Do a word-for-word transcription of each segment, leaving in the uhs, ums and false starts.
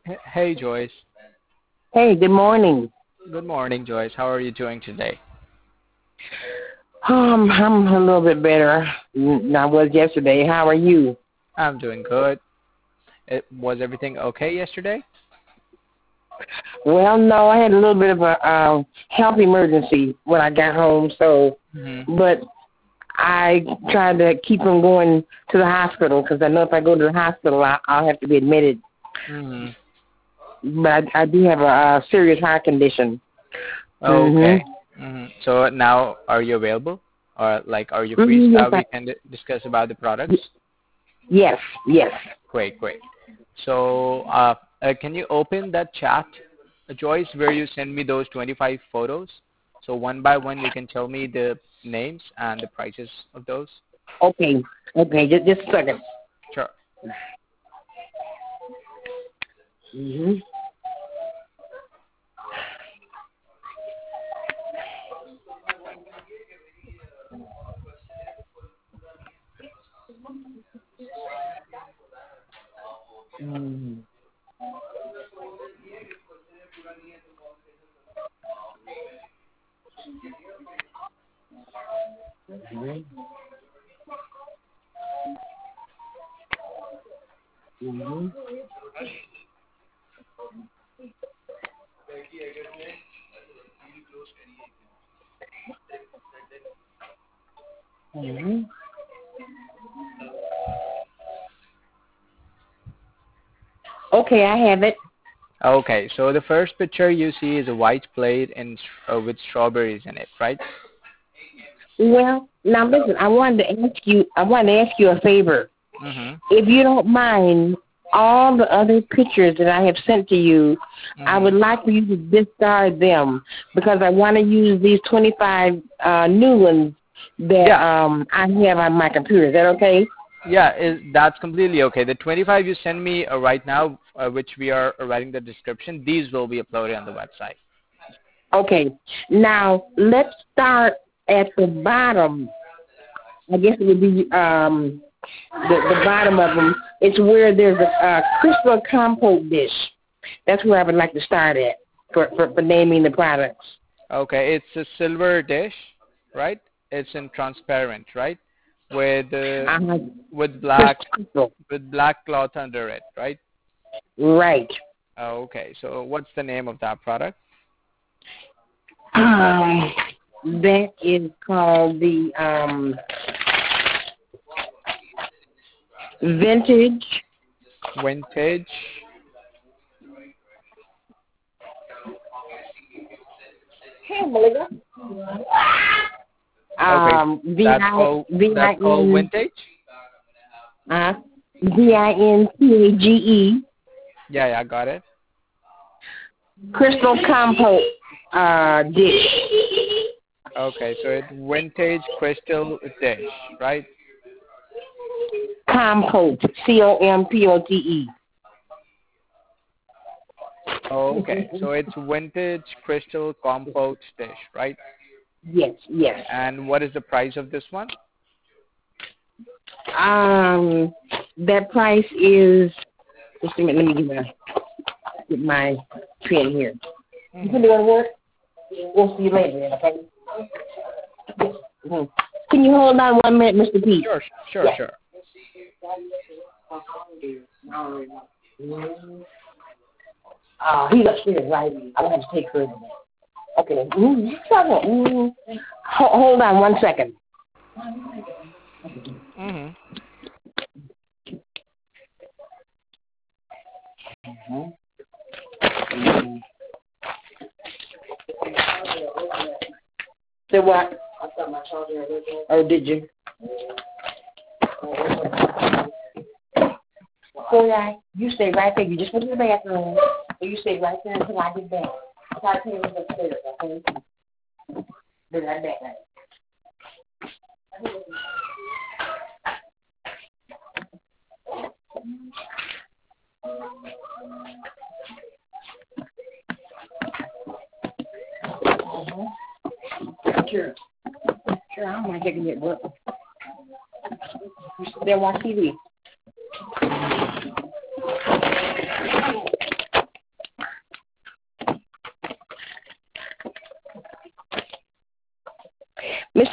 H- Hey Joyce. Hey, good morning. Good morning, Joyce. How are you doing today? Um, I'm a little bit better than I was yesterday. How are you? I'm doing good. It, was everything okay yesterday? Well, no, I had a little bit of a um, health emergency when I got home, so, Mhm. but I tried to keep from going to the hospital because I know if I go to the hospital, I, I'll have to be admitted. Mhm. But I, I do have a, uh serious heart condition. Okay. Mm-hmm. Mhm. So now, are you available, or like, are you free Mm-hmm. so Yes, that I, we can d- discuss about the products? yes, yes. Great, great. So, uh, uh, can you open that chat, uh, Joyce, where you send me those twenty-five photos? So one by one, you can tell me the names and the prices of those. Okay, okay, just, just a second. Sure. Mm-hmm. Mm-hmm. Mm-hmm. Mm-hmm. Okay, I have it. Okay, so the first picture you see is a white plate and uh, with strawberries in it, right? Well, now listen, I wanted to ask you I wanted to ask you a favor. Mhm. If you don't mind, all the other pictures that I have sent to you, I would Mhm. like for you to discard them because I want to use these twenty-five uh, new ones that Yeah, um, I have on my computer. Is that okay? yeah, is that's completely okay. The twenty-five you send me uh, right now, uh, which we are uh, writing the description, these will be uploaded on the website. Okay. Now let's start at the bottom. I guess it would be um, the the bottom of them. It's where there's a, a crystal compote dish. That's where I would like to start at for, for, for naming the products. Okay, it's a silver dish, right? It's in transparent, right? With uh, Uh, with black crystal. with black cloth under it, right? Right. Okay, so what's the name of that product? Um, that is called the um, vintage. Vintage. Hey, Melissa. Okay, Um, V that's I called V I that's called N vintage. uh V I N T A G E Yeah, yeah, got it. crystal compote uh dish. Okay, so it's vintage crystal dish, right? Compote. C O M P O T E. Okay, so it's vintage crystal compote dish, right? Yes, yes. And what is the price of this one? Um, that price is. Just a minute. Let me get my get my pen here. You Hmm. put it on work. We'll see you later. Then, okay. Mhm. Can you hold on one minute, Mister Pete? Sure, sure, Yes. sure. Uh, he's upstairs, right? I want to take her. Okay. Mm, mm. Ho- hold on one second. Hmm. So what? Oh, did you? So yeah, you stay right there. You just went to the bathroom. So you stay right there until I get back. Try to tell you upstairs, okay? Be right back. Uh-huh. Sure. Sure, I don't mind taking it, but you sit there and watch T V.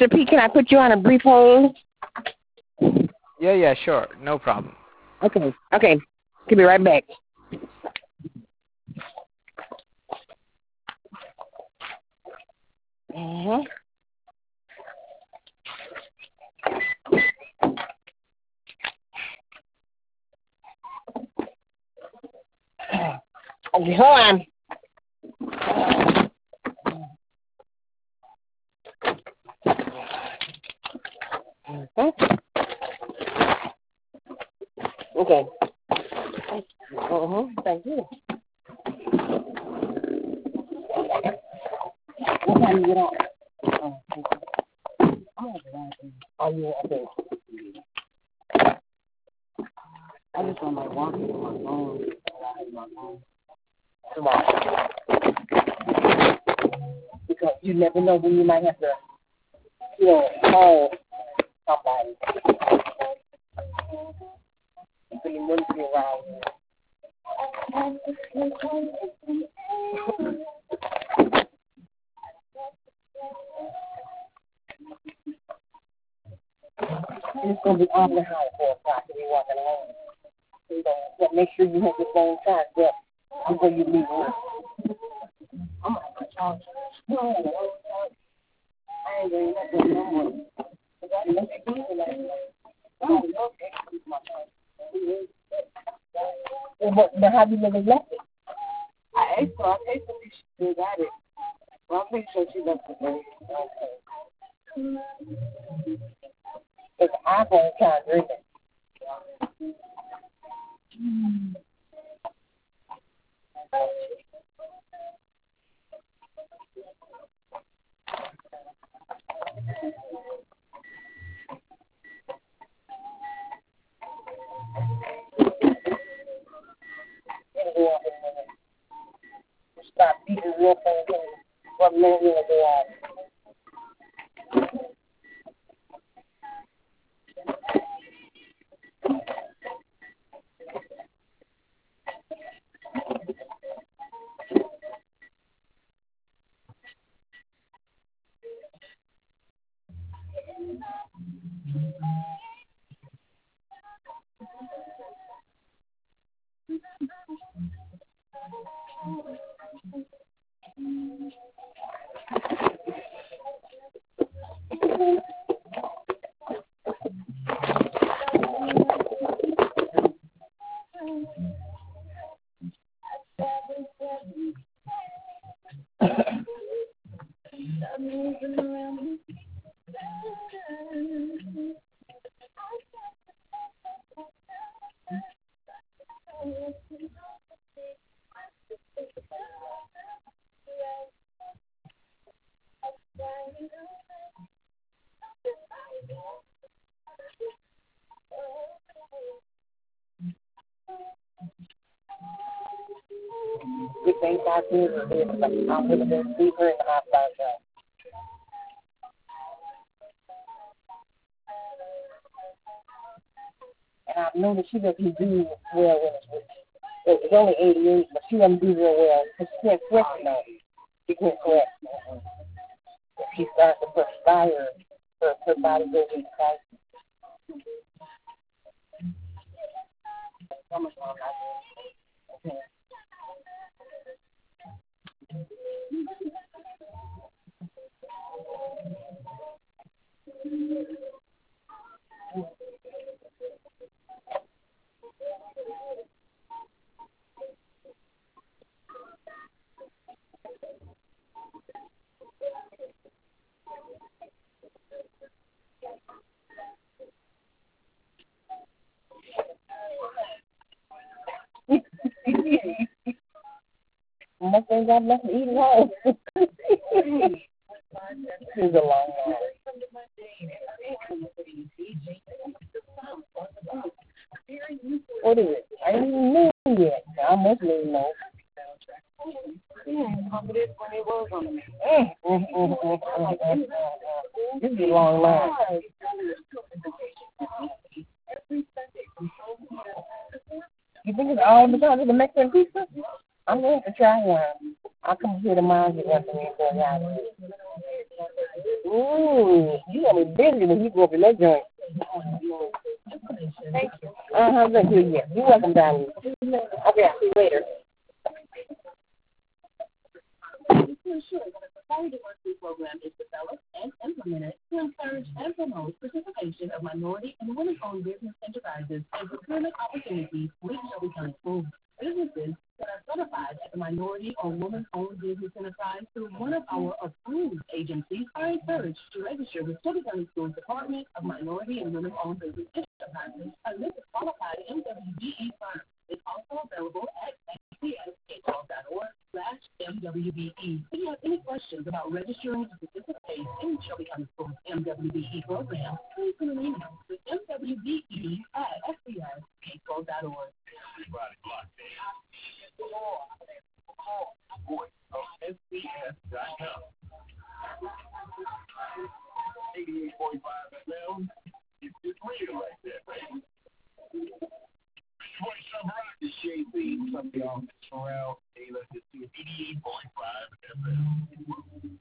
Mister P, can I put you on a brief hold? Yeah, yeah, sure. No problem. Okay, okay. Give me right back. Uh-huh. Okay, hold on. Okay. Okay. Uh-huh. Thank you. What time you get on? Oh, thank you. Oh, yeah, okay. I just want my walking on my phone. Tomorrow. Because you never know when you might have to, you know, call somebody. So you wouldn't be around. It's going to be awfully hard for a clock to be walking home. So you don't make sure you have your phone charged up before you leave work. I'm going to charge you. I ain't going to let them no more. But, but how do you never left it? I asked her. I asked her if she still got it. Well, I'm pretty sure she left it there. Okay. It's an iPhone charger, isn't it? Mm. Stop beating real things what men will go on. We think that is I'm going to be deeper in the hot dog. And I know that she doesn't do well when it's with it was only eighty-eight, but she doesn't do real well because she can't sweat now. She can't sweat. Mm-hmm. If she starts to perspire, her, her body goes into crisis. How much longer? Okay. Nothing got nothing to eat at all. This is a long one. What is it? I ain't even knew yet. I must even know. This is a long line. You think it's all because of the Mexican pizza? I'm going to try one. I'll come here tomorrow and get one for me and go out. Ooh, you gonna be busy when you go up in that joint. Thank you. Uh huh. Thank you. Yeah. You're welcome, darling. Okay. I'll see you later. To ensure that a society diversity program is developed and implemented to encourage and promote participation of minority and women-owned business enterprises and procurement opportunities with Shelby County Schools. Businesses that are certified as a minority or woman-owned business enterprise through one of our approved agencies are encouraged to register with Shelby County Schools Department of Minority and Women-Owned Business Enterprises, a list of qualified M W B E firms. Is also available at S C S K twelve dot org slash M W B E. If you have any questions about registering to participate in Shelby County Schools M W B E program, please send an email to M W B E at S C S K twelve dot org. Everybody locked in. Call the voice of S C S dot com. eighty-eight point five F M. It's just real like that, baby. What's up, rock? It's J B. What's up, y'all? It's Pharrell. Hey, let's just do eighty-eight point five F M.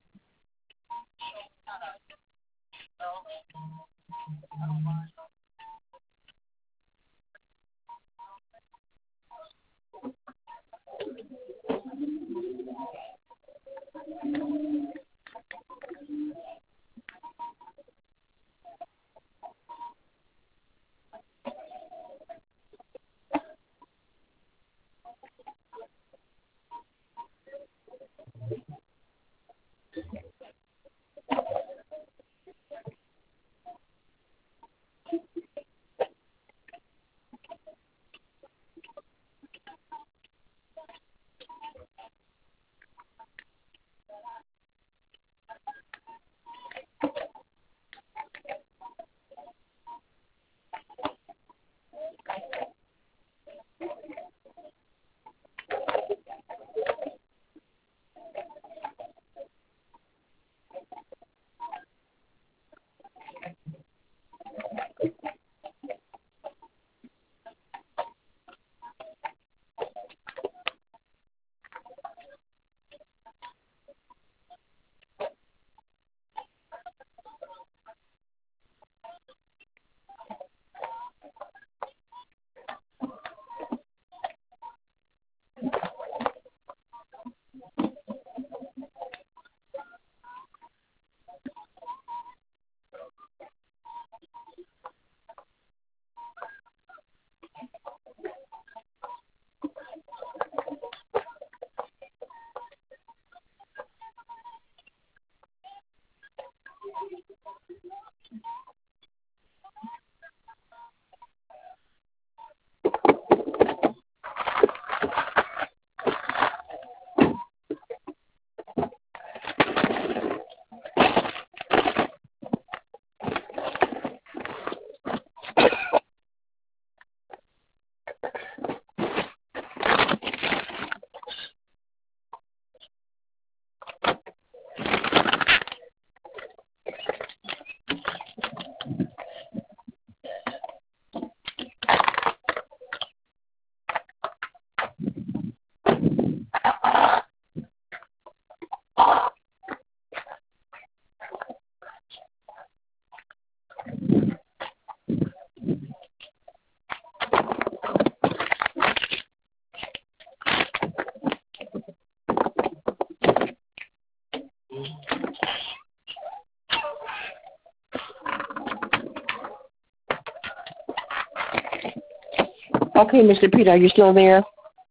Okay, Mister Peter, are you still there?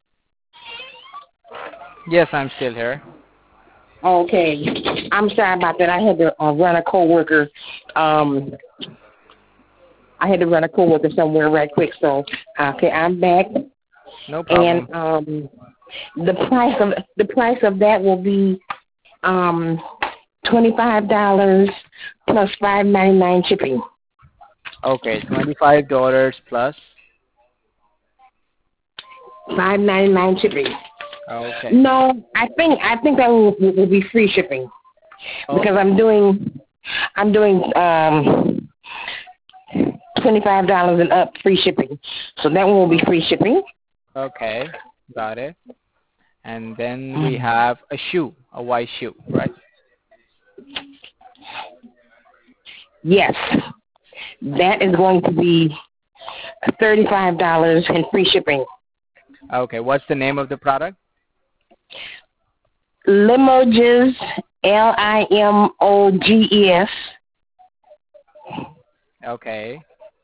Yes, I'm still here. Okay. I'm sorry about that. I had to uh, run a coworker. Um, I had to run a coworker somewhere right quick. So, okay, I'm back. No problem. And um, the price of the price of that will be um twenty-five dollars plus five ninety-nine shipping. Okay, twenty-five dollars plus five ninety-nine shipping. Okay. No, I think I think that will, will be free shipping because Okay. I'm doing I'm doing um twenty-five dollars and up free shipping, so that one will be free shipping. Okay, got it. And then we have a shoe, a white shoe, right? Yes, that is going to be thirty-five dollars and free shipping. Okay, what's the name of the product? Limoges, L I M O G E S. Okay.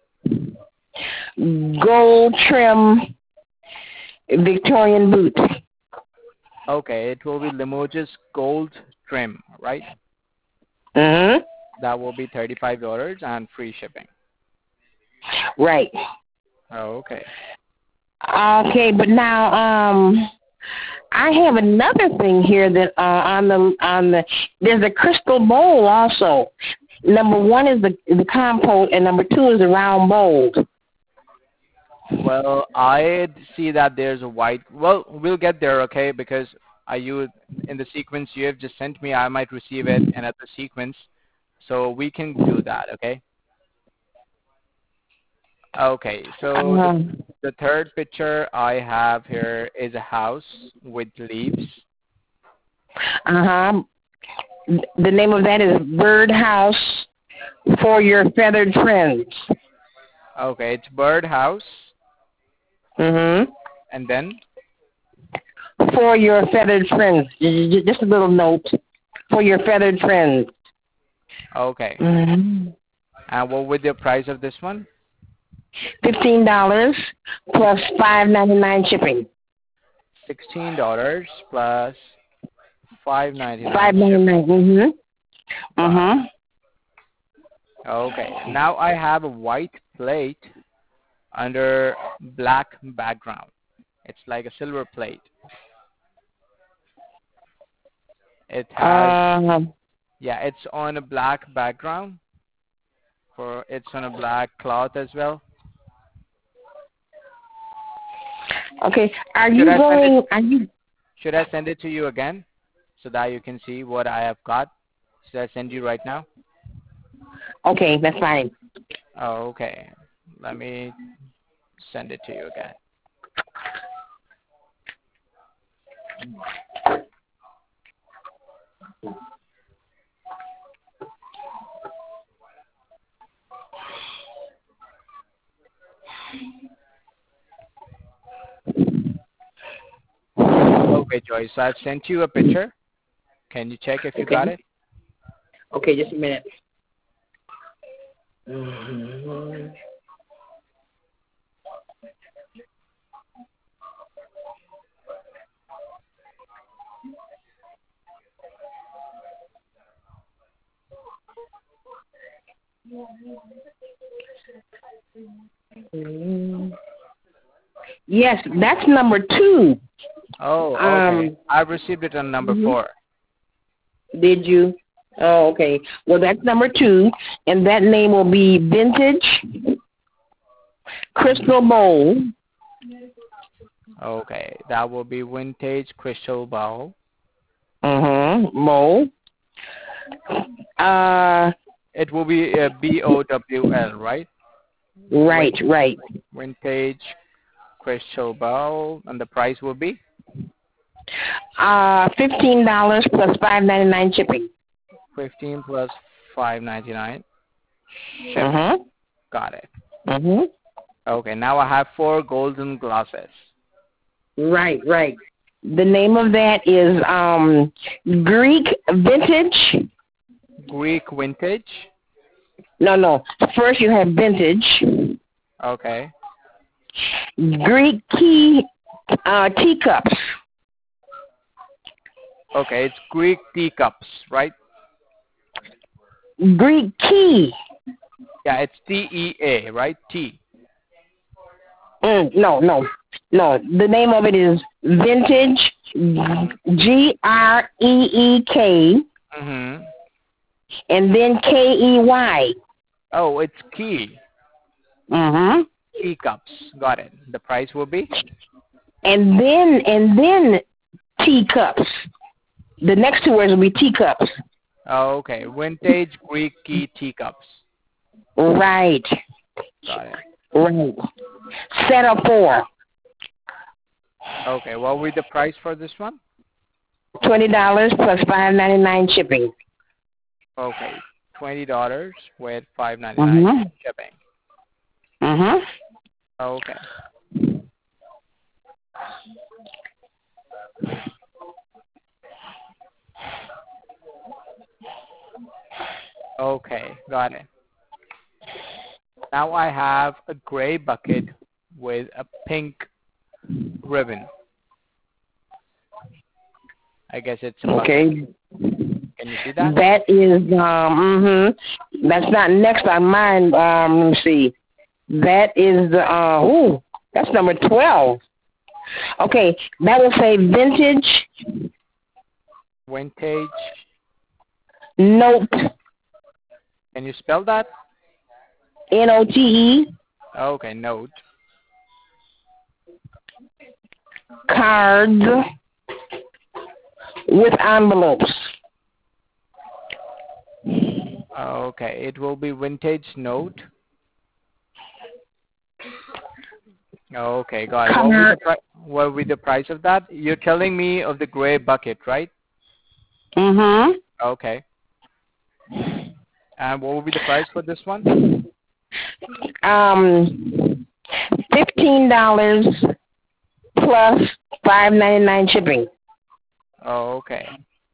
Gold trim Victorian boot. Okay, it will be Limoges Gold Trim, right? Mm-hmm. That will be thirty-five dollars and free shipping. Right. Okay. Okay, but now um, I have another thing here that uh, on the on the there's a crystal bowl also. Number one is the the compote, and number two is the round bowl. Well, I see that there's a white. Well, we'll get there, okay? Because are you in the sequence you have just sent me? I might receive it in at the sequence, so we can do that, okay? Okay. So the Um, the third picture I have here is a house with leaves. uh huh. The name of that is Birdhouse for your feathered friends. Okay, it's birdhouse, Mhm. and then For your feathered friends. J- j- Just a little note. For your feathered friends. okay. Mhm. And what would the price of this one? Fifteen dollars plus five ninety nine shipping. Sixteen dollars plus five ninety Five nine ninety shipping. nine. Mhm. Got it. Mhm. Okay. Now I have a white plate under black background. It's like a silver plate. It has, Um. yeah, it's on a black background. For it's on a black cloth as well. Okay. Are Should you I send it? going? Are you? Should I send it to you again so that you can see what I have got? Should I send you right now? Okay, that's fine. Oh, okay. Let me send it to you again. Okay, Joyce. So I've sent you a picture. Can you check if you got Okay. it? Okay, just a minute. Mhm. Yes, that's number two. Oh, okay. Um, I've received it on number mhm. four. Did you? Oh, okay. Well, that's number two, and that name will be Vintage Crystal Bowl. Okay, that will be vintage crystal bowl. Mm-hmm. Bowl. Uh, It will be uh, B O W L, right? right, Vin- right. Vintage crystal bowl, and the price will be Uh, fifteen dollars plus five ninety nine shipping. fifteen plus five ninety nine shipping. Mm-hmm. Got it. Mm-hmm. Okay, now I have four golden glasses. Right, right. The name of that is um Greek Vintage. Greek vintage. No, no. First you have Vintage. Okay. Greek key uh, teacups. Okay, it's Greek teacups, right? Greek key. Yeah, it's T E A, right? T. Mm, no, no, no. The name of it is Vintage. G R E E K. Mhm. And then K E Y. Oh, it's key. Mhm. Teacups. Got it. The price will be And then and then teacups. The next two words will be teacups. oh, okay. Vintage Greek key teacups. Right. Got it. Right. Set of four. Okay, what will be the price for this one? Twenty dollars plus five ninety nine shipping. Okay, twenty dollars with five ninety nine Mhm. shipping. Mhm. Okay. Okay, got it. Now I have a gray bucket with a pink ribbon. I guess it's a bucket. Okay. Can you see that? That is um. Mhm. That's not next on mine. Um. Let me see. That is the uh. Ooh. That's number twelve. Okay. That will say vintage Vintage. note. Can you spell that? N O T E Okay, note. cards with envelopes. Okay, it will be vintage note. Okay, got it. What will be the Card. pri- what will be the price of that? You're telling me of the gray bucket, right? Mhm. Okay. And what will be the price for this one? Um. Fifteen dollars plus five ninety nine shipping. Okay,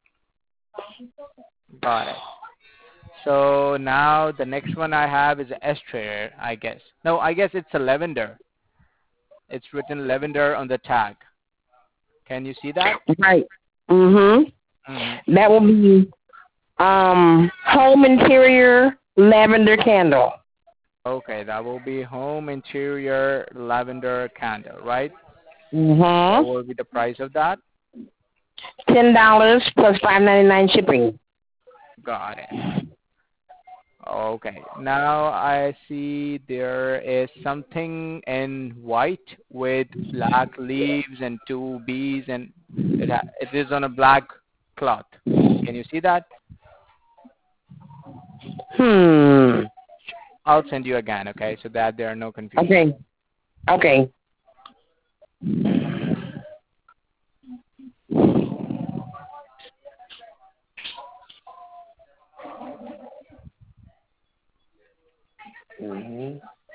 got it. So now the next one I have is Esther, I guess. No, I guess it's a lavender. It's written lavender on the tag. Can you see that? Right. Mhm. Mm-hmm. That will be um home interior lavender candle. Okay, that will be home interior lavender candle, right? What Mhm. will be the price of that? Ten dollars plus five ninety nine shipping. Got it. Okay. Now I see there is something in white with black leaves and two bees, and it ha- it is on a black cloth. Can you see that? Hmm. I'll send you again, okay, so that there are no confusion. Okay. Okay. Mhm.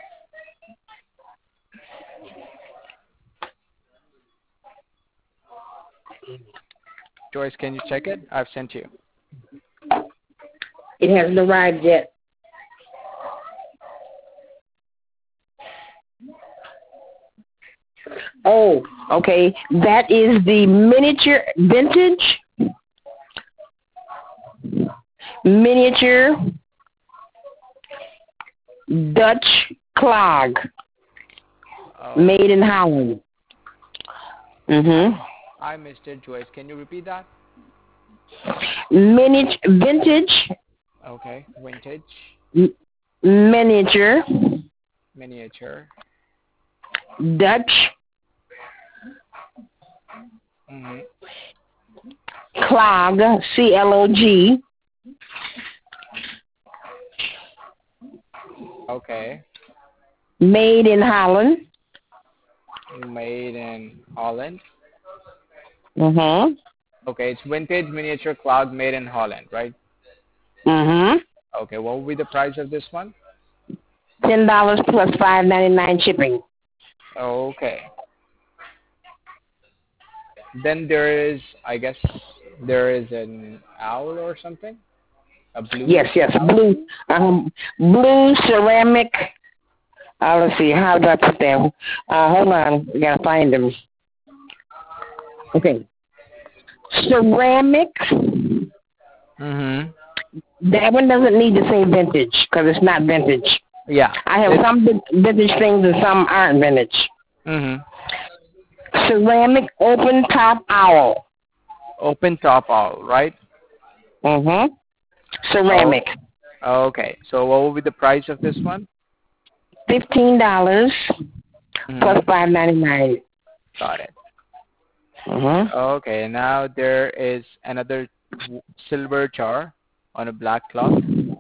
Joyce, can you check it? I've sent you. It hasn't arrived yet. Oh, okay. That is the miniature vintage miniature Dutch clog Oh, made in Holland. Mhm. I missed it, Joyce. Can you repeat that? Miniature vintage Okay, vintage, m- miniature miniature. Dutch Mm-hmm. clog C L O G Okay, made in Holland. made in Holland. Mhm. Okay, it's vintage miniature cloud made in Holland, right? Mhm. Okay, what will be the price of this one? Ten dollars plus five ninety nine shipping. Okay. Then there is, I guess, there is an owl or something? A blue Yes, yes. owl? Blue um blue ceramic. Uh, let's see, how do I put that? Uh, hold on, we gotta find them. Okay. Ceramic. Mm-hmm. That one doesn't need to say vintage because it's not vintage. Yeah. I have It's, some vin- vintage things and some aren't vintage. mm-hmm. Ceramic open top owl. Open top owl, right? Mhm. Oh, Ceramic. okay. So what will be the price of this one? Fifteen dollars plus Mm-hmm. five ninety nine. Got it. Mhm. Okay, now there is another w- silver jar on a black cloth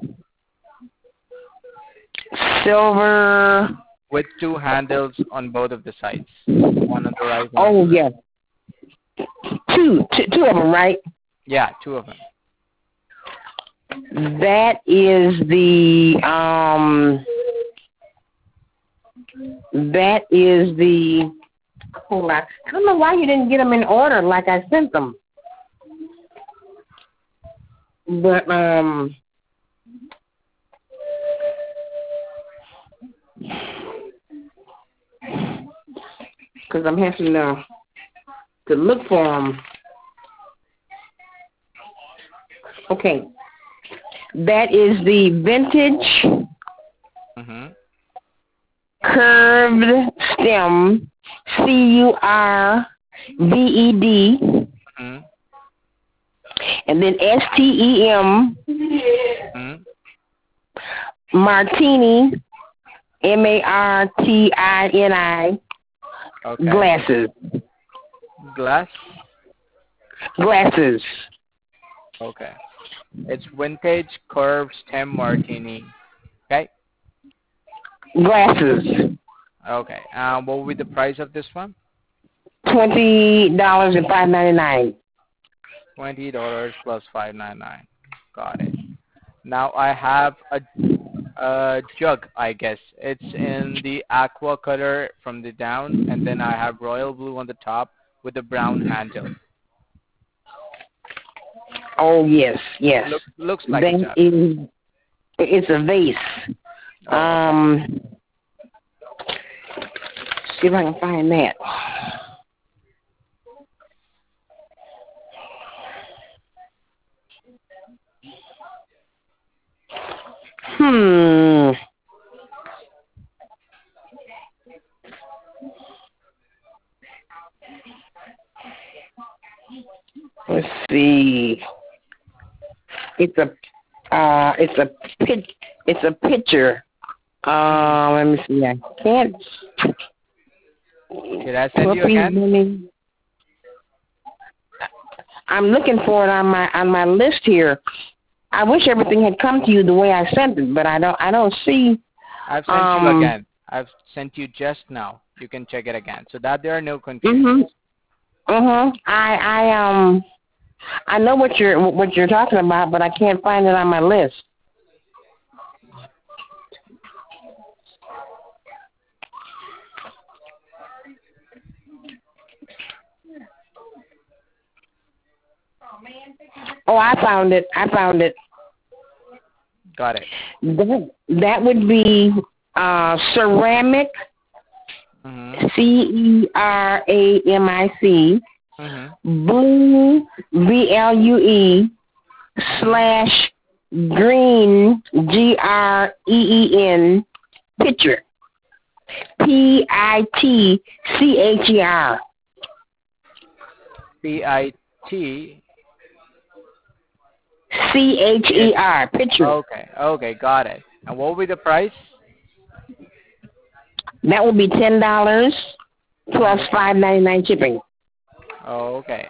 Silver. with two handles on both of the sides. One on the right, one on the Oh left. yes. Two, two, two of them, right? Yeah, two of them. That is the um. That is the. Hold on. I don't know why you didn't get them in order like I sent them. But um. Because I'm having to to look for them. Okay. That is the vintage Mm-hmm. curved stem, C U R V E D, Mm-hmm. and then S T E M, Mm-hmm. Martini, M A R T I N I, Okay. glasses. Glass. Glasses. Okay. It's vintage curved stem martini. Okay. Glasses. Okay. Um, what will be the price of this one? Twenty dollars and five ninety nine. Twenty dollars plus five nine nine. Got it. Now I have a, a jug. I guess it's in the aqua color from the down, and then I have royal blue on the top with a brown handle. Oh yes, yes. Look looks like a That jug. is. It's a vase. Oh, okay. Um. See if I can find that. Hmm. Let's see. It's a uh it's a pit it's a picture. Uh let me see. I can't Did I send you Puppy again? Bunny. I'm looking for it on my on my list here. I wish everything had come to you the way I sent it, but I don't I don't see I've sent you um again. I've sent you just now. You can check it again, so that there are no confusions. mhm. Mhm. I I um I know what you're what you're talking about, but I can't find it on my list. Oh, I found it. I found it. Got it. That that would be uh ceramic, Mhm. C E R A M I C, Mhm. blue, B L U E, Mhm. slash green, G R E E N, picture, P I T C H E R. P I T C H H. E R, picture. Okay. Okay. Got it. And what will be the price? That would be ten dollars plus Mhm. five ninety nine shipping. Okay.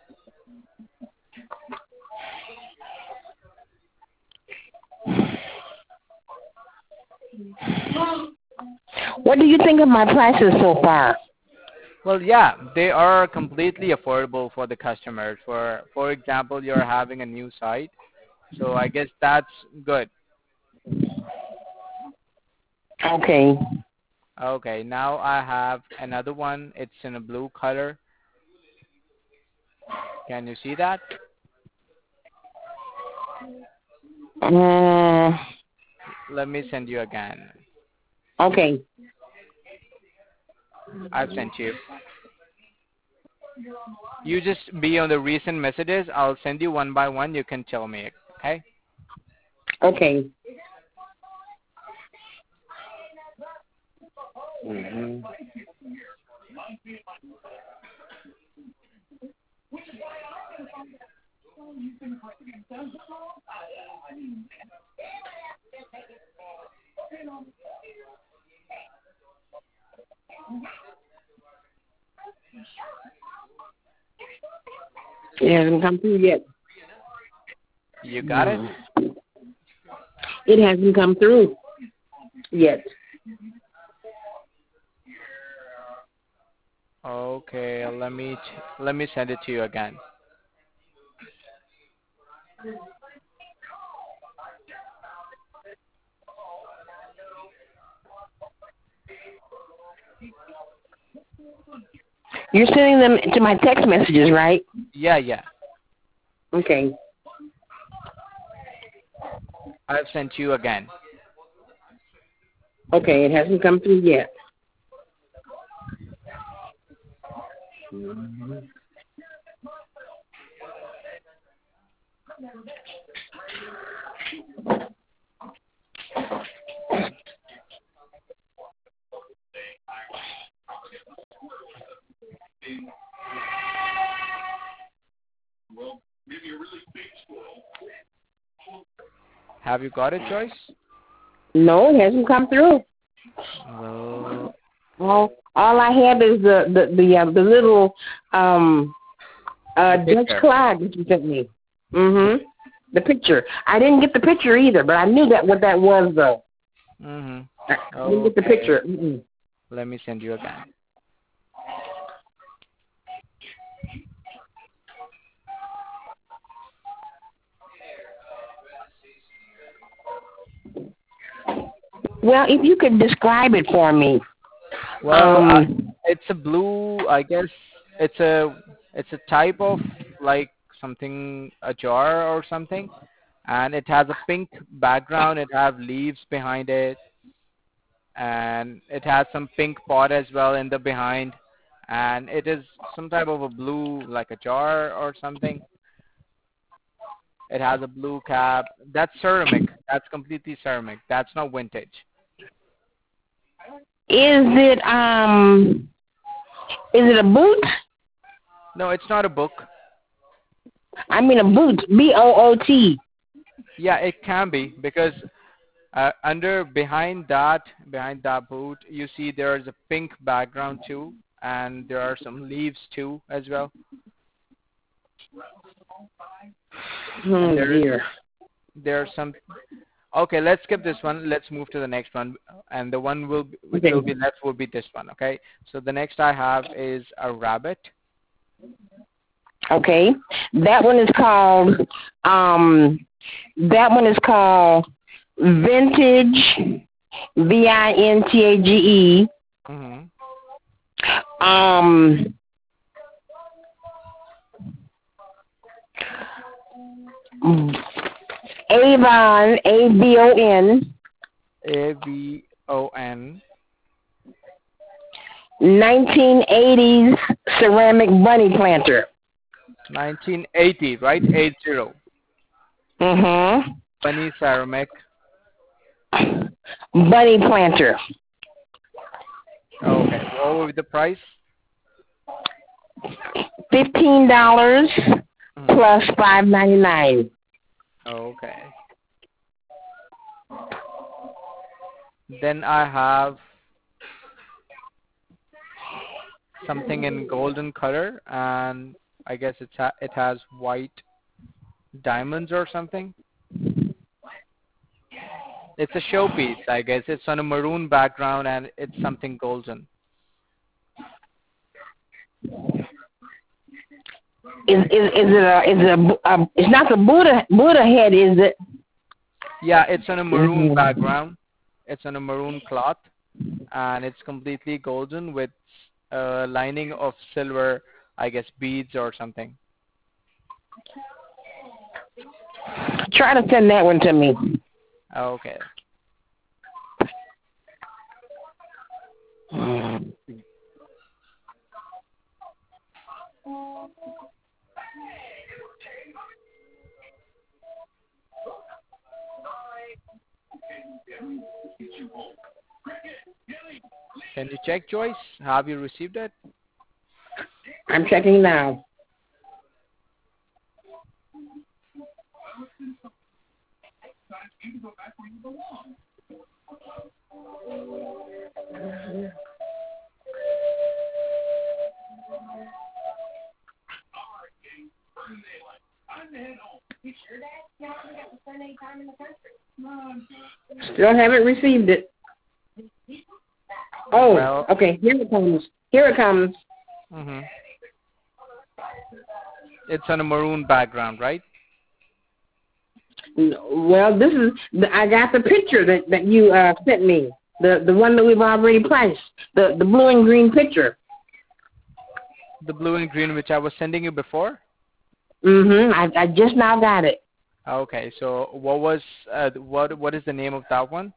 What do you think of my prices so far? Well, yeah, they are completely affordable for the customers. For for example, you're having a new site, so I guess that's good. Okay. Okay, now I have another one. It's in a blue color. Can you see that? Uh, Let me send you again. okay. I've sent you. You just be on the recent messages. I'll send you one by one. You can tell me. Okay? Okay. Mm-hmm. It hasn't come through yet. You got it? Mm. It hasn't come through yet. Okay, let me ch- let me send it to you again. You're sending them to my text messages, right? Yeah, yeah. Okay. I've sent you again. Okay, it hasn't come through yet. Have you got it, Joyce? No, it hasn't come through. Well, All, all I have is the the the, uh, the little um uh the Dutch picture. flag that you sent me. Mhm. The picture. I didn't get the picture either, but I knew that what that was though. Mhm. I didn't get the Okay. picture. Mm-mm. Let me send you again. Well, if you could describe it for me. Well, uh, Um. it's a blue. I guess it's a it's a type of like something a jar or something, and it has a pink background. It has leaves behind it, and it has some pink pot as well in the behind, and it is some type of a blue like a jar or something. It has a blue cap. That's ceramic. That's completely ceramic. That's not vintage. Is it um? Is it a boot? No, it's not a book. I mean a boot. B O O T. Yeah, it can be because uh, under behind that behind that boot, you see there is a pink background too, and there are some leaves too as well. Oh And there is dear. there are some. Okay, let's skip this one. Let's move to the next one, and the one will which Okay. will be left will be this one. Okay, so the next I have is a rabbit. Okay. That one is called um. That one is called Vintage. V I N T A G E. Mhm. Um. Avon. A V O N. A V O N. nineteen eighties ceramic bunny planter. nineteen eighty, right? Eight zero. Mhm. Bunny ceramic. Bunny planter. Okay. What will be the price? Fifteen dollars Mhm. plus five ninety nine. Okay. Then I have something in golden color, and I guess it's ha- it has white diamonds or something. It's a showpiece, I guess. It's on a maroon background, and it's something golden. Is is is it a is it a, Bu- a it's not the Buddha Buddha head, is it? Yeah, it's on a maroon Mhm. background. It's on a maroon cloth, and it's completely golden with a lining of silver, I guess, beads or something. Try to send that one to me. Okay. Can you check, Joyce? Have you received it? I'm checking now. Still haven't received it. Oh, Well, okay. Here it comes. Here it comes. hmm it's on a maroon background, right? Well, this is the, I got the picture that that you uh, sent me. The the one that we've already priced. The the blue and green picture. The blue and green, which I was sending you before? Mm-hmm. I, I just now got it. Okay, so what was, uh, what what is the name of that one?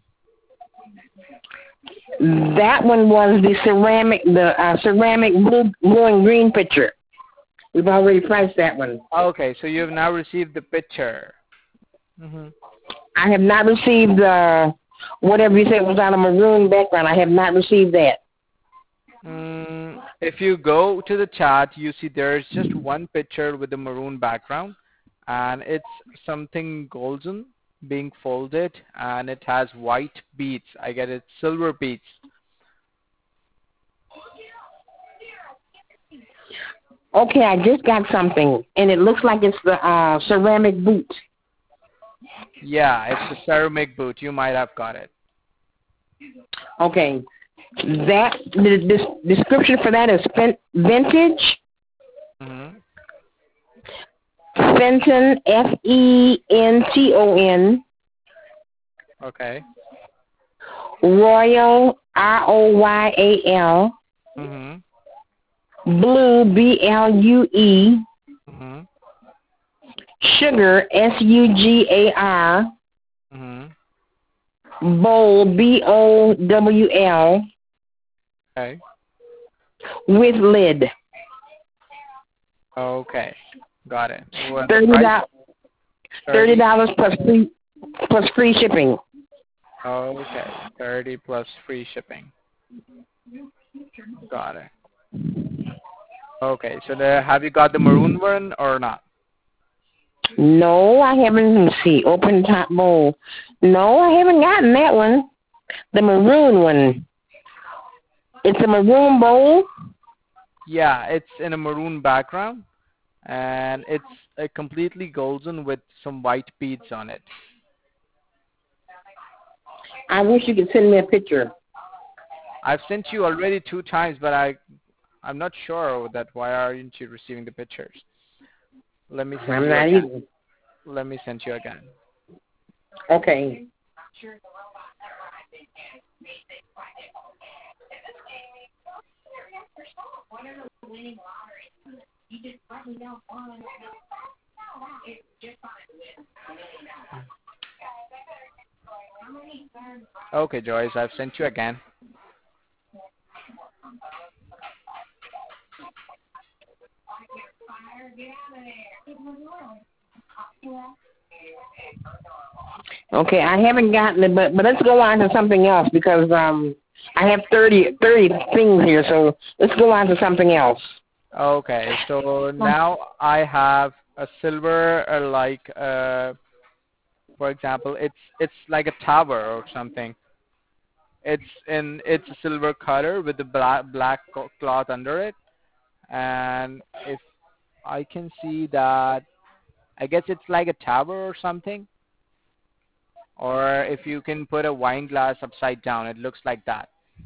That one was the ceramic, the uh, ceramic blue, blue and green picture. We've already priced that one. Okay, so you have now received the picture. Mm-hmm. I have not received uh, whatever you said was on a maroon background. I have not received that. Mm, if you go to the chat, you see there's just one picture with a maroon background, and it's something golden being folded, and it has white beads. I get it, silver beads. Okay, I just got something, and it looks like it's the uh, ceramic boot. Yeah, it's a ceramic boot. You might have got it. Okay, that the, the description for that is vintage. Mm-hmm. Fenton, F E N T O N. Okay. Royal, R O Y A L. Mm-hmm. Blue, B L U E. Mm-hmm. Sugar, S U G A R. Mm-hmm. Bowl, B O W L. Okay. With lid. Okay. Got it. Well, the Thirty price? dollars. Thirty dollars plus free plus free shipping. Okay. Thirty plus free shipping. Got it. Okay. So the, have you got the maroon one or not? No, I haven't. Let me see. Open top bowl. No, I haven't gotten that one. The maroon one. It's a maroon bowl. Yeah, it's in a maroon background, and it's a completely golden with some white beads on it. I wish you could send me a picture. I've sent you already two times, but I, I'm not sure that why aren't you receiving the pictures? Let me send I'm you not again. either. Let me send you again. Okay. Okay, Joyce, I've sent you again. Okay, I haven't gotten it, but but let's go on to something else because um I have thirty, thirty things here, so let's go on to something else. Okay, so now I have a silver, uh, like, uh, for example, it's it's like a tower or something. It's in it's a silver color with the black black co- cloth under it, and if I can see that, I guess it's like a tower or something. Or if you can put a wine glass upside down, it looks like that.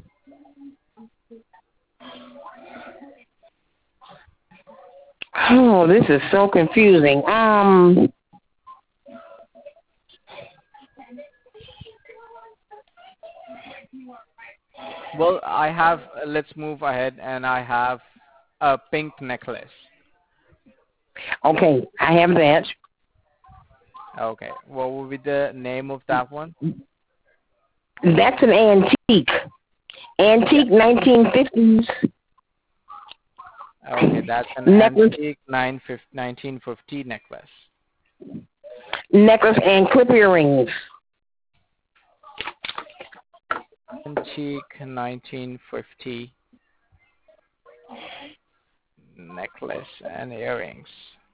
Oh, this is so confusing. Um, Well, I have, uh, let's move ahead, and I have a pink necklace. okay, I have that. Okay, what will be the name of that one? That's an antique. Yeah. Antique nineteen fifties Okay, that's an necklace, antique nine fifty, nineteen fifty necklace. necklace and clip earrings. Antique nineteen fifty necklace and earrings.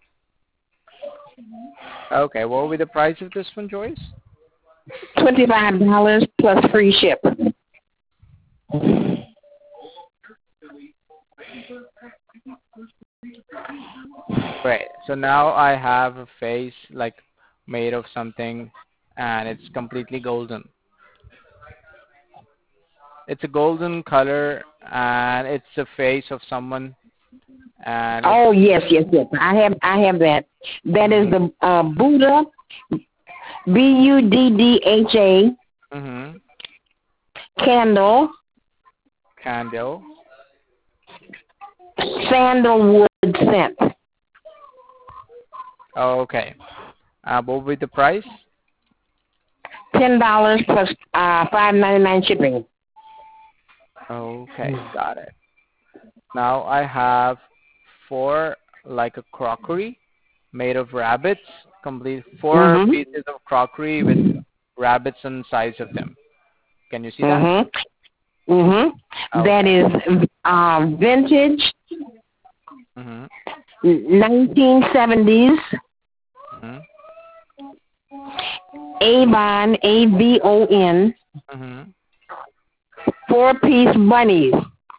Okay, what will be the price of this one, Joyce? Twenty-five dollars plus free ship. Great. So now I have a face like made of something, and it's completely golden. It's a golden color, and it's a face of someone, and it's Oh yes, yes, yes. I have, I have that. That is mhm the uh, Buddha, B U D D H A mhm candle, candle, sandalwood scent. Okay. Uh, what will be the price? Ten dollars plus uh, five ninety nine shipping. Okay, got it. Now I have four like a crockery made of rabbits, complete four Mhm. pieces of crockery with rabbits on the sides of them. Can you see that? Mhm. Mhm. That Okay. is uh, vintage, Mhm. nineteen seventies. Mhm. Avon, A V O N, Mhm. four piece bunnies.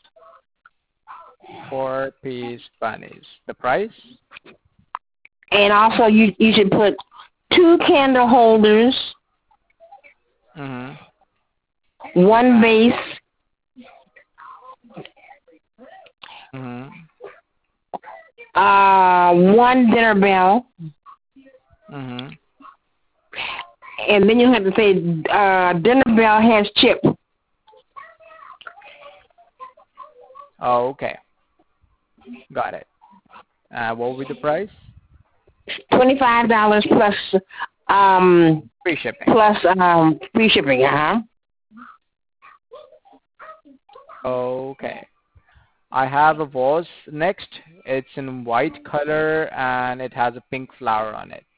Four piece bunnies. The price? And also, you you should put two candle holders, Mhm. one vase, Mhm. uh, one dinner bell, Mhm. and then you have to say uh, dinner bell has chip. Oh, okay. Got it. Uh, what will be the price? Twenty-five dollars plus um Free shipping. plus um free shipping. Uh huh. Okay. I have a vase next. It's in white color and it has a pink flower on it.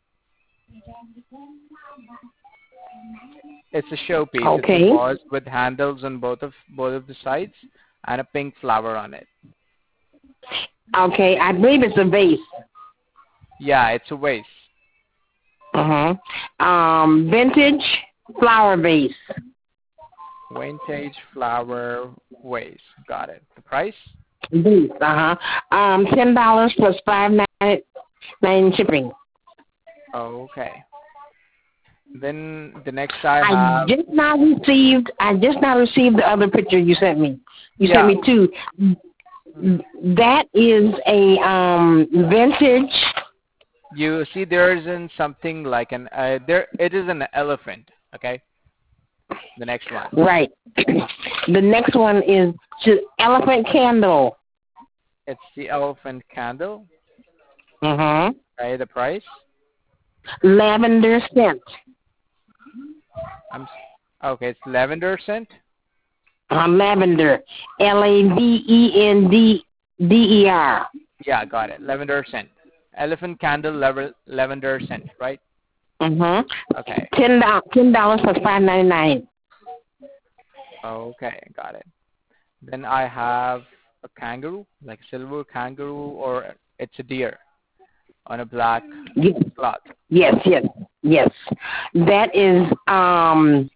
It's a showpiece. It's a Okay. vase with handles on both of both of the sides and a pink flower on it. Okay. I believe it's a vase. Yeah, it's a vase. Uh huh. Um, vintage flower vase. Vintage flower vase. Got it. The price? Vase. Uh huh. Um, ten dollars plus five ninety nine shipping. Okay. Then the next I I have. just now received. I just now received the other picture you sent me. You sent Yeah. me two. That is a um vintage. You see, there isn't something like an uh, there. It is an elephant. Okay. The next one. Right. The next one is to elephant candle. It's the elephant candle. Mhm. Okay. The price? Lavender scent. I'm. s- Okay. It's lavender scent. Uh, lavender. L A V E N D D E R. Yeah, got it. Lavender scent. Elephant candle level lavender scent, right? Mhm. Okay. Ten dollars. Ten dollars plus five ninety nine. Okay, got it. Then I have a kangaroo, like silver kangaroo, or it's a deer on a black Yes. cloth. Yes. Yes. Yes. That is um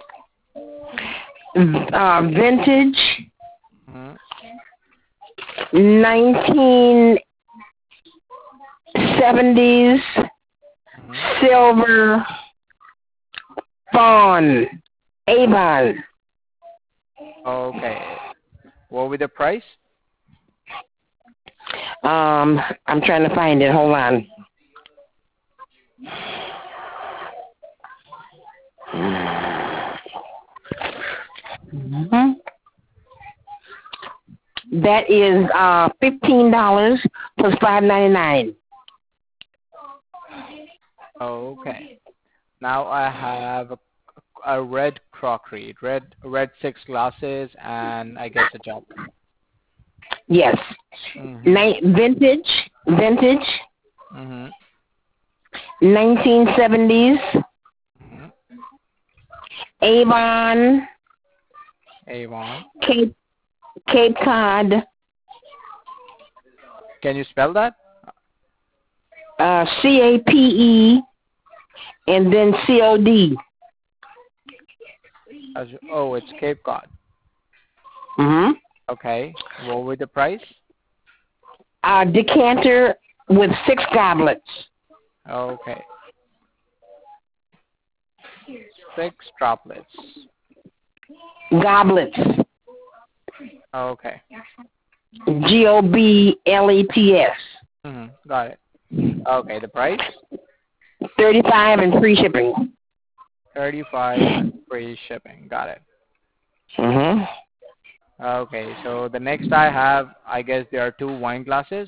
uh, vintage. Hmm. Nineteen seventies. Hmm. Silver fawn. Avon. Okay. What will be the price? Um, I'm trying to find it. Hold on. Mhm. That is uh fifteen dollars plus five ninety nine. Okay. Now I have a, a red crockery, red red six glasses, and I guess a jug. Yes. Mhm. Ni- vintage, vintage, Mhm. nineteen seventies, Mhm. Avon, Avon. Cape Cape Cod, Can you spell that? uh, C A P E, and then C O D. As- Oh, it's Cape Cod. Mm-hmm. Okay. What will be the price? Uh, decanter with six goblets. Okay. Six droplets. Goblets. Okay. G O B L E T S. Mhm. Got it. Okay. The price? Thirty-five and free shipping. Thirty-five and free shipping. Got it. Mm-hmm. Okay, so the next I have, I guess there are two wine glasses.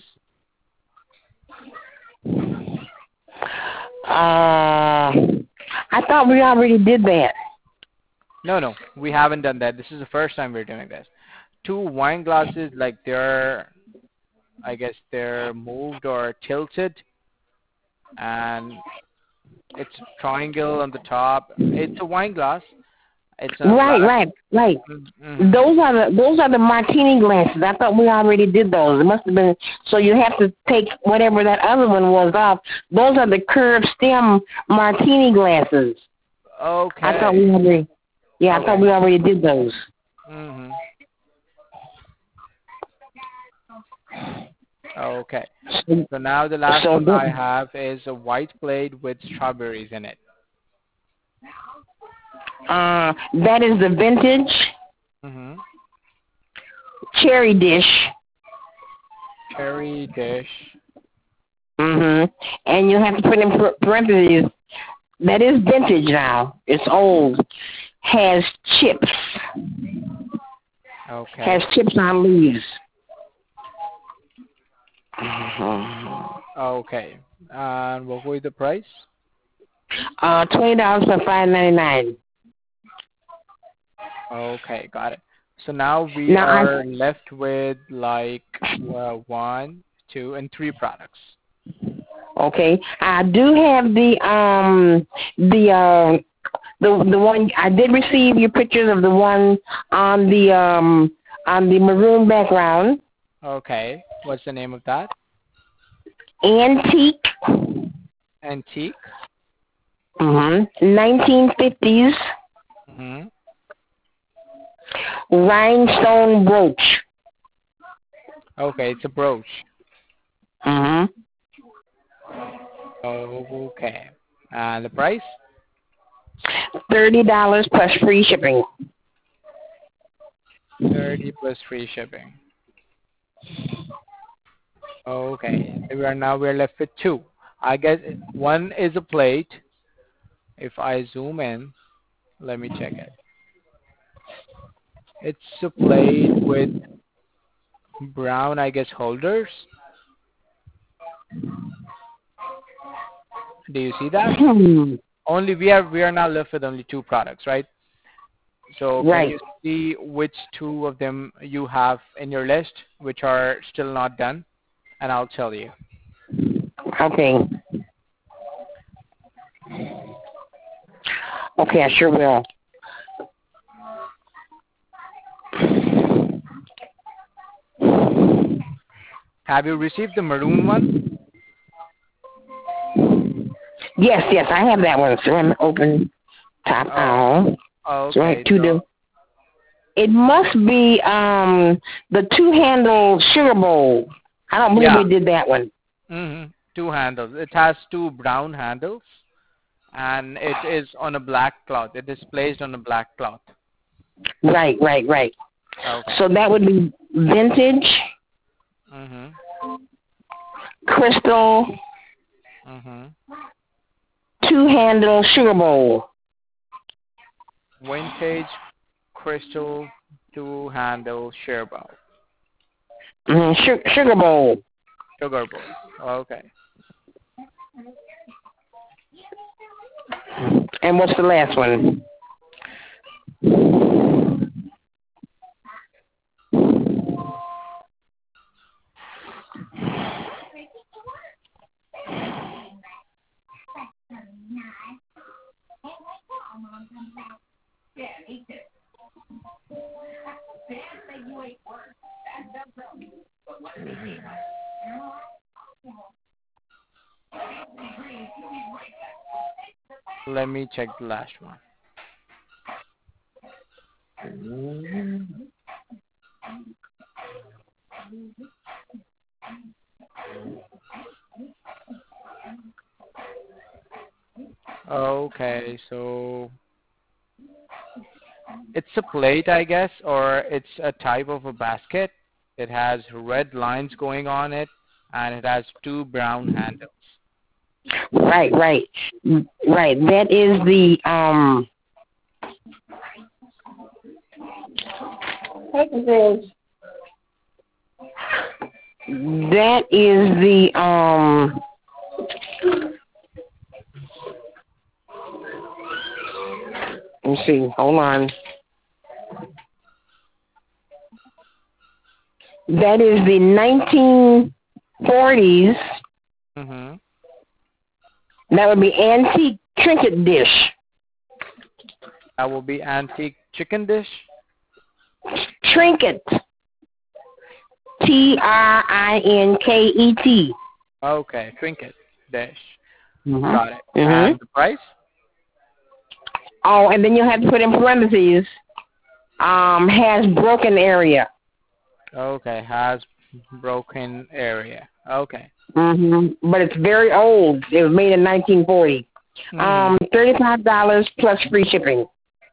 Uh, I thought we already did that. No, no, we haven't done that. This is the first time we're doing this. Two wine glasses, like they're, I guess they're moved or tilted, and it's triangle on the top. It's a wine glass. It's a Right, glass. right, right. Mm-hmm. Those are the those are the martini glasses. I thought we already did those. It must have been. So you have to take whatever that other one was off. Those are the curved stem martini glasses. Okay. I thought we already. Yeah, I Okay. thought we already did those. Mm-hmm. Okay. So now the last So one I that, have is a white plate with strawberries in it. uh, that is the vintage Mm-hmm. cherry dish. Cherry dish. Mhm. And you have to put in par- parentheses. That is vintage now. It's old. Has chips. Okay. Has chips on leaves. Mhm. Okay. And what was the price? Uh, twenty dollars for five ninety nine. Okay, got it. So now we Now I are left with like uh, one, two, and three products. okay. I do have the um the uh the the one I did receive your pictures of the one on the um on the maroon background. Okay. What's the name of that? Antique. Antique. Mhm. Nineteen fifties Mm-hmm. rhinestone brooch. Okay, it's a brooch. Mhm. Okay. And the price? Thirty dollars plus free shipping. thirty plus free shipping. Okay. We are now we're left with two. I guess one is a plate. If I zoom in, let me check it. It's a plate with brown, I guess, holders. Do you see that? Hmm. Only we are we are now left with only two products, right? So can Right. you see which two of them you have in your list, which are still not done? And I'll tell you. Okay. Okay, I sure will. Have you received the maroon one? Yes, yes, I have that one. So I'm open top on. Oh, So I have okay. two. So, Do. It must be um the two handle sugar bowl. I don't believe yeah. we did that one. Mm-hmm. Two handles. It has two brown handles, and it is on a black cloth. It is placed on a black cloth. Right, right, right. Okay. So that would be vintage, Mm-hmm. crystal, Mm-hmm. two handle sugar bowl. Vintage crystal two handle share bowl. Mm, sugar, sugar bowl. Sugar bowl. Okay. And what's the last one? Let me check the last one. Okay, so it's a plate, I guess, or it's a type of a basket. It has red lines going on it, and it has two brown handles. Right, right, right. That is the um. says that is the um. Let me see. Hold on. That is the nineteen forties. Mm-hmm. That would be antique trinket dish. That will be antique chicken dish. Trinket. T R I N K E T. Okay, trinket dish. Mm-hmm. Got it. Mm-hmm. And the price? Oh, and then you have to put in parentheses. Um, has broken area. Okay, has broken area. Okay. Mm-hmm. But it's very old. It was made in nineteen forty. Mm-hmm. Um, thirty-five dollars plus free shipping.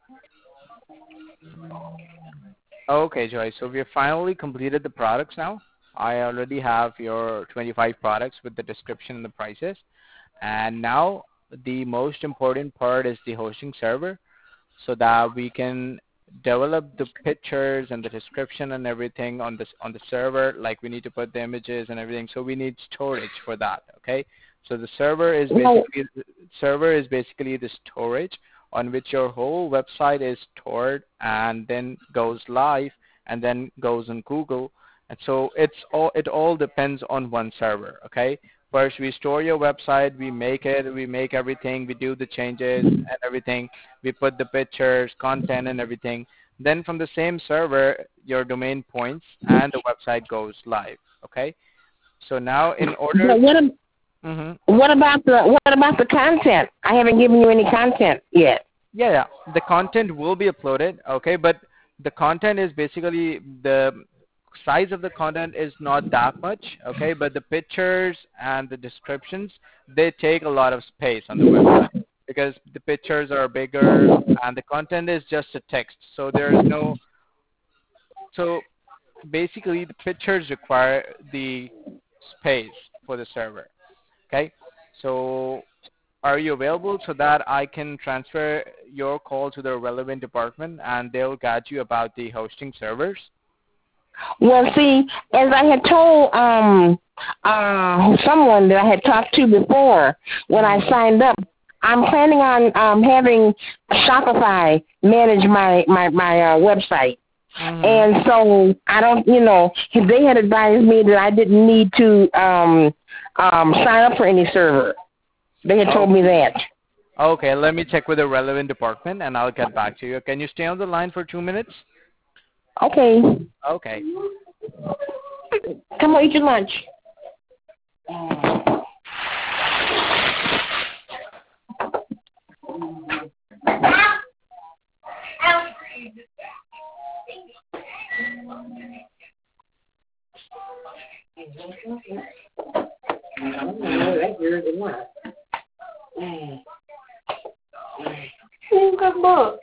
Okay, Joy. So we have finally completed the products now. I already have your twenty-five products with the description and the prices. And now the most important part is the hosting server, so that we can develop the pictures and the description and everything on this on the server. Like we need to put the images and everything, so we need storage for that. Okay, so the server is basically server is basically the storage on which your whole website is stored and then goes live and then goes on Google. And so it's all it all depends on one server. Okay, first we store your website, we make it, we make everything, we do the changes and everything, we put the pictures, content and everything. Then from the same server, your domain points and the website goes live. Okay, so now in order. But what, ab- mm-hmm. what about the what about the content? I haven't given you any content yet. Yeah, yeah, the content will be uploaded. Okay, but the content is basically the size of the content is not that much. Okay, but the pictures and the descriptions, they take a lot of space on the website because the pictures are bigger and the content is just a text. So there's no. So basically, the pictures require the space for the server. Okay, so are you available so that I can transfer your call to the relevant department and they'll guide you about the hosting servers? Well, see, as I had told um uh someone that I had talked to before when I signed up, I'm planning on um having Shopify manage my my my uh, website. Mm-hmm. And so I don't, you know, they had advised me that I didn't need to um um sign up for any server. They had told me that. Okay, let me check with the relevant department and I'll get back to you. Can you stay on the line for two minutes? Okay. Okay. Come on, eat your lunch. Good book.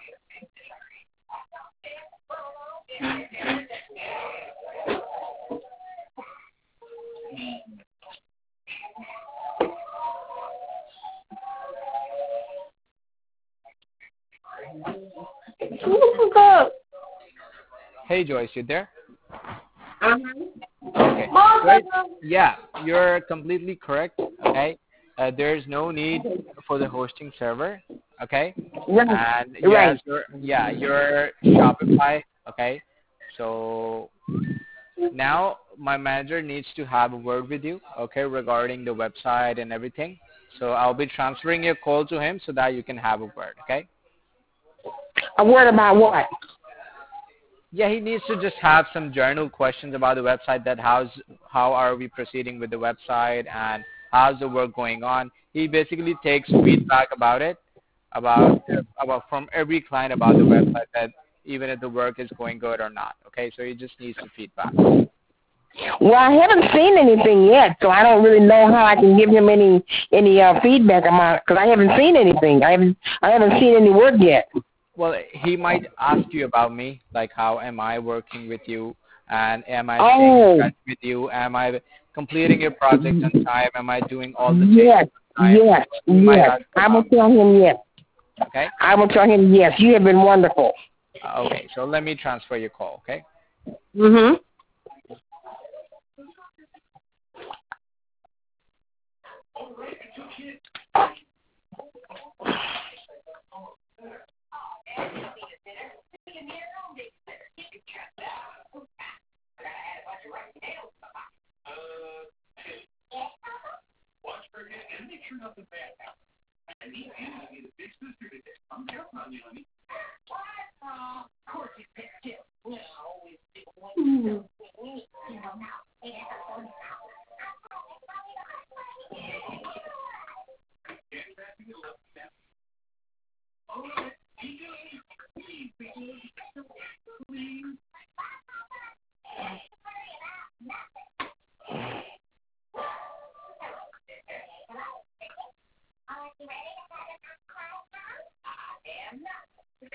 Hey Joyce, you there? Uh-huh. Okay. Great. Yeah, you're completely correct. Okay. Uh, there's no need for the hosting server. Okay. Right. And yes, right. You're, yeah, you're Shopify. Okay. So now my manager needs to have a word with you. Okay, regarding the website and everything. So I'll be transferring your call to him so that you can have a word. Okay. A word about what? Yeah, he needs to just have some general questions about the website, that how's how are we proceeding with the website and how's the work going on. He basically takes feedback about it, about about from every client about the website, that even if the work is going good or not. Okay, so he just needs the feedback. Well, I haven't seen anything yet, so I don't really know how I can give him any any uh, feedback about it because I haven't seen anything. I haven't I haven't seen any work yet. Well, he might ask you about me, like how am I working with you, and am I oh. staying in touch with you? Am I completing your project on time? Am I doing all the yes, on time? Yes, yes, I will tell him yes. Okay. I will tell him yes. You have been wonderful. Uh, okay, so let me transfer your call, okay? Mm-hmm.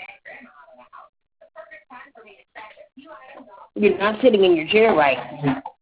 You're not sitting in your chair right.